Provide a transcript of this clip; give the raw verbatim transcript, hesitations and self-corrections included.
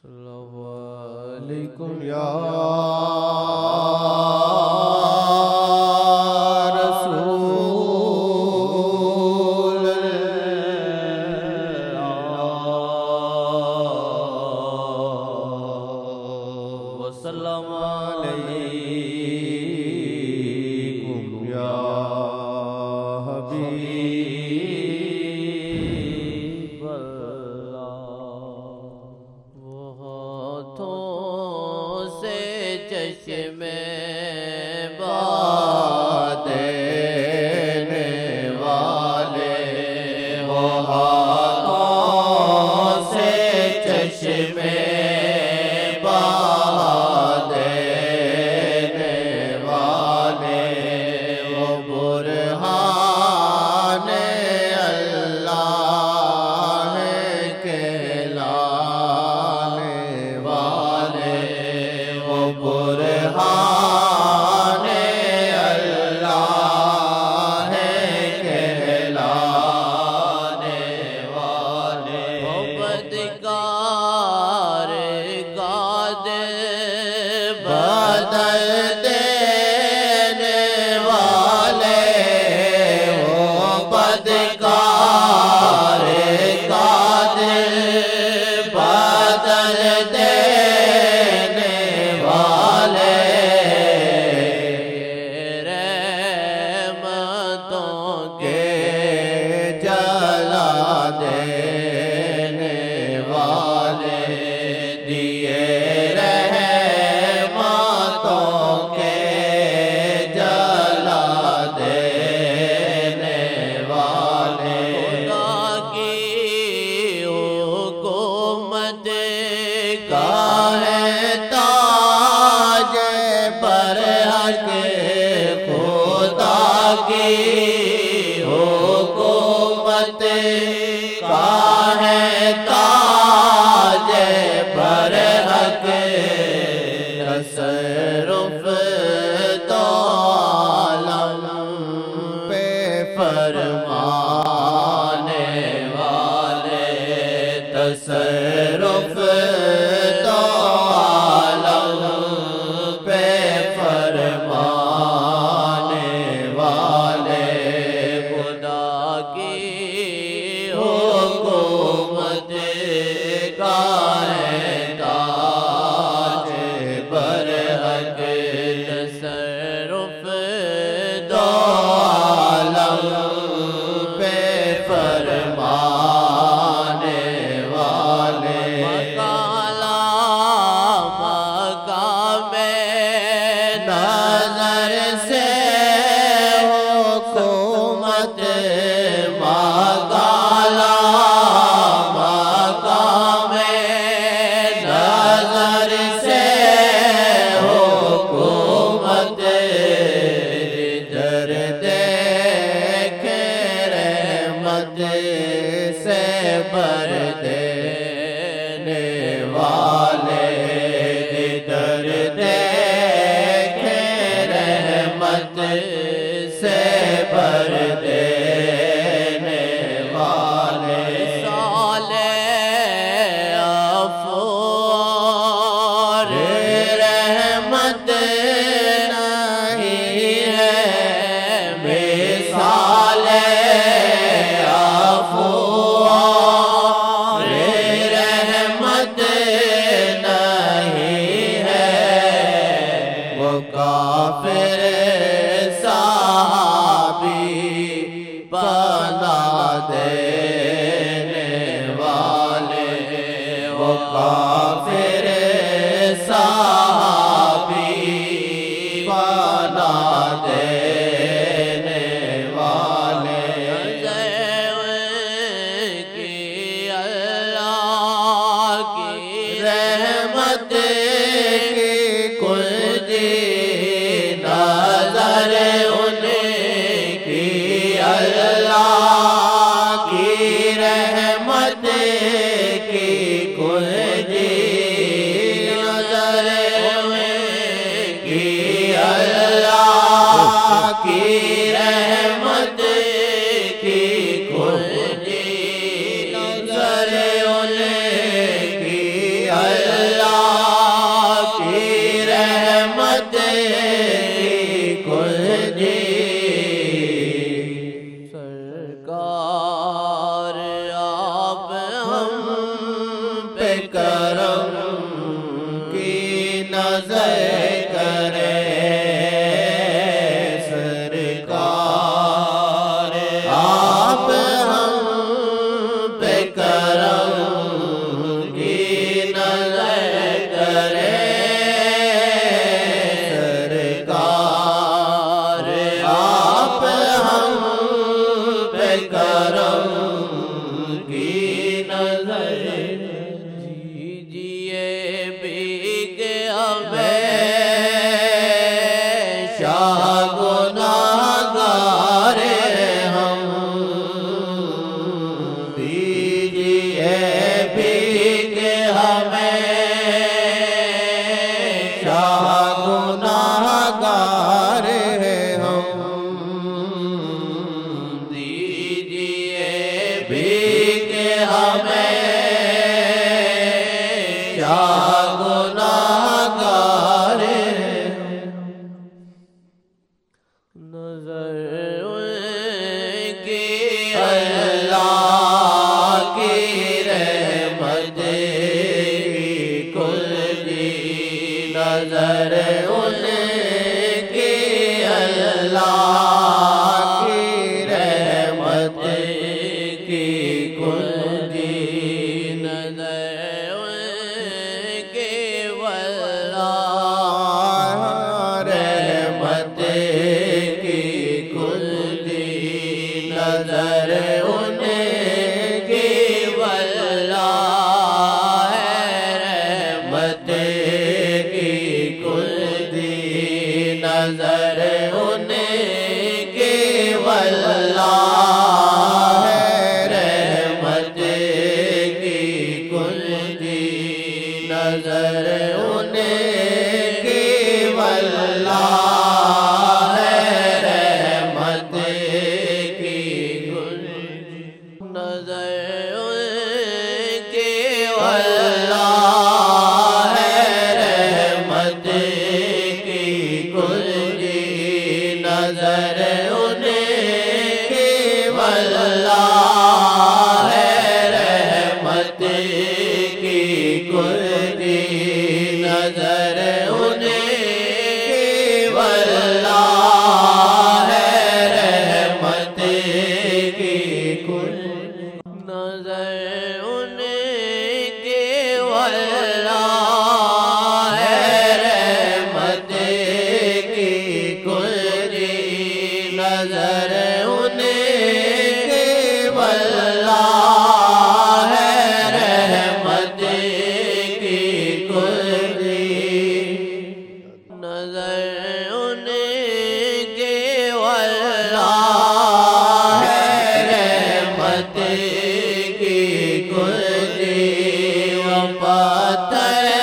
السلام علیکم یا رسول اللہ وسلام علیکم یا حبیب چشمے باد دینے والے وہ ہاتھوں سے چشمے باد دینے والے وہ برہان اللہ کہلانے والے وہ برہان اللہ کہلانے والے وہ بدکار گاد بدل دینے والے وہ بدکار گاد بدل دینے والے رحمتوں کے جلا دینے والے دیے رحمتوں کے جلا دینے والے خدا کی حکومت کا ہے تاج برحق خدا کی حکومت کا ہے تاج برحق تصرف دو عالم پہ فرمانے والے تصرف دو عالم پہ فرمانے والے خدا کی حکومت کا ہے تاج برحق تصرف دو عالم پہ فرمانے والے مقالہ مقام نظر سے حکومت مقالہ مقام نظر سے حکومت در دیکھے رحمت سے بر دینے والے در دیکھے رحمت سے بر دینے والے صالح افوار رحمت نہیں ہے مثال افوار رحمت نہیں ہے وہ کافر صحابی بنا دینے والے وہ کافر صحابی بنا دینے والے کی اللہ کی رحمت کی کنجی نظر ان کی اللہ کی رحمت کی کنجی نظر ان کی اللہ کی رحمت کی کنجی نظر ان کی کرم کی نظر کرے سرکار، آپ ہم پہ کرم کی نظر کرے سرکار، آپ ہم پہ کرم کی نظر دیجئے بھیگ ہمیشہ گناہگار ہم، دیجئے بھیگ ہمیشہ گناہگار ہم، دیجئے بھیگ ہمیشہ گناہگار نظر کی اللہ کی رحمت کی کل جی نظر ان کی اللہ کی رحمت کی کل جی نظر ان کی واللہ رحمت کی کل جی نظر ان کی واللہ رحمت کی کل جی نظر ان کی واللہ رحمت کی کل جی نظر ان کی واللہ رحمت کی کل نظر ان کی واللہ رحمت کی کل جی نظر ان کی واللہ رحمت کی کل جی نظر ان کی واللہ رحمت کی کل نظر ان کی واللہ رحمت کی کل جی نظر ان کی واللہ رحمت کی کل جی نظر ان کی واللہ رحمت کی کل جی پتھر